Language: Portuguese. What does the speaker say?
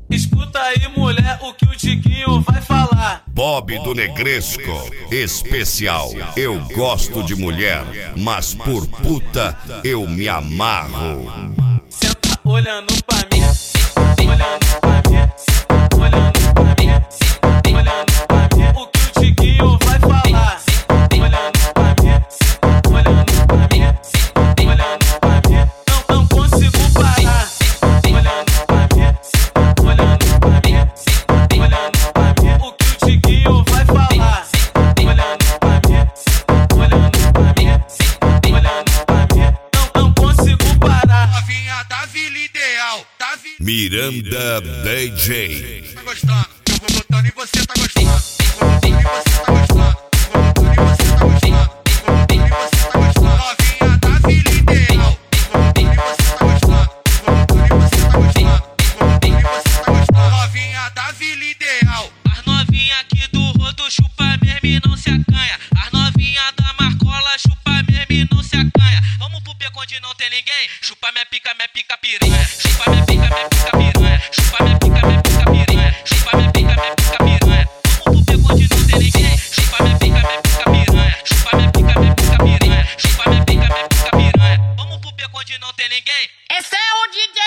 Escuta aí, mulher, o que o Tiquinho vai falar. Bob do Negresco, especial. Eu gosto de mulher, mas por puta eu me amarro. Senta olhando pra mim, olhando pra mim, olhando pra mim, olhando pra mim. O que o Tiquinho vai falar. Olhando pra mim, olhando pra mim, olhando pra mim. Não consigo parar. Olhando pra mim, olhando pra mim, olhando pra mim. O que o Tiquinho vai falar. Olhando pra mim, olhando pra mim, olhando pra mim. Não consigo parar. Novinha da Vila Ideal, da Vila Miranda DJ. tá gostando, eu vou botando e você tá gostando. Vou botando e você tá gostando. Vou botando e você tá gostando. Vou botando e você tá gostando. Novinha da Vila Ideal, vou botando e você tá gostando. Vou botando e você tá gostando. Vou botando e você tá gostando. Novinha da Vila Ideal. As novinha aqui do rodo chupa mesmo e não se acanha. As novinha da Marcola chupa mesmo e não se acanha. Vamos pro beco onde não tem ninguém. Chupa minha pica piranha. Chupa minha pica piranha. Chupa minha pica piranha. Chupa minha pica piranha. Vamos pro beco onde não tem ninguém. Chupa minha pica piranha. Chupa minha pica piranha. Chupa minha pica piranha. Vamos pro beco onde não tem ninguém. Esse é o DJ